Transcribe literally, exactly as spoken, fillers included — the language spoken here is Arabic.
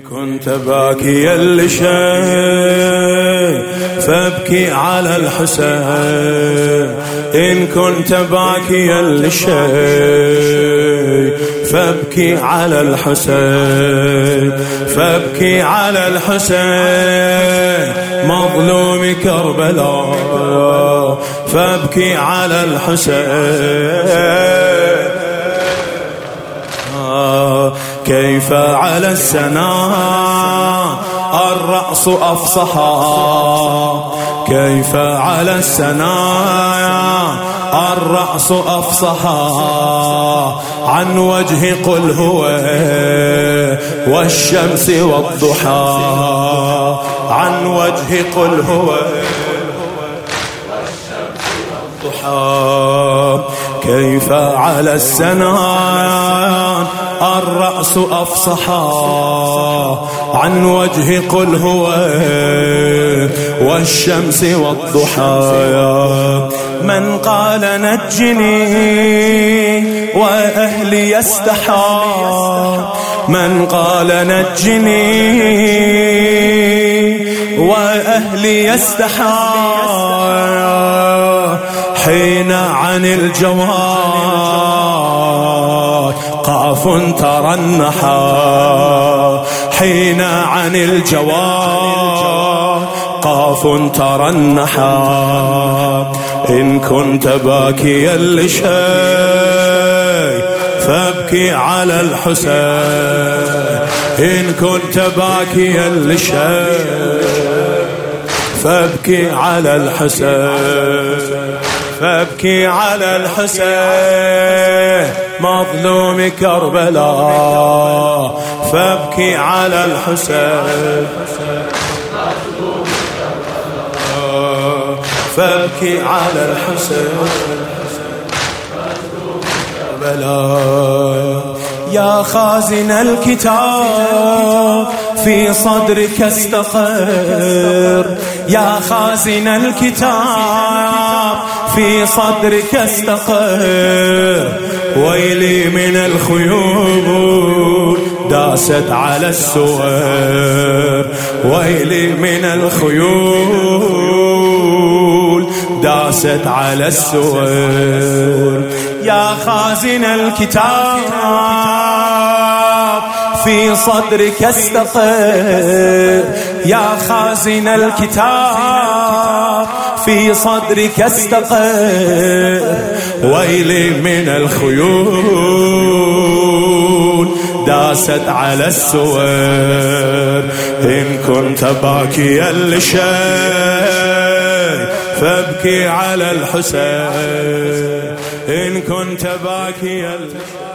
كنت باكيا لشيء فابكي على الحسين. إن كنت باكيا لشيء فابكي على الحسين. فابكي على الحسين مظلوم كربلاء. فابكي على الحسين كيف على السناء الرأس أفصحا. كيف على السناء الرأس أفصحا عن وجه قل هو والشمس والضحى. عن وجه قل هو والضحى. كيف على السناء الرأس أفصحا عن وجه قل هو والشمس والضحى. من قال نجني وأهلي يستحى. من قال نجني وأهلي يستحى حين عن الجواد قاف ترنحا. حين عن الجواد قاف ترنحا. إن كنت باكيا لشيء فابكي على الحسين. إن كنت باكيا لشيء فابكي على الحسين. فابكي على الحسين مظلوم كربلاء. فابكي على الحسين فابكي على الحسين كربلاء. يا خازن الكتاب في صدرك استقر. يا خازن الكتاب في صدرك استقر. ويلي من الخيول داست على السور. ويلي من الخيول داست على السور. يا خازن الكتاب في صدرك استقر. يا خازن الكتاب في صدرك استقر. ويلي من الخيول داست على السور. إن كنت باكيا لشيء فابكي على الحسين. إن كنت باكيا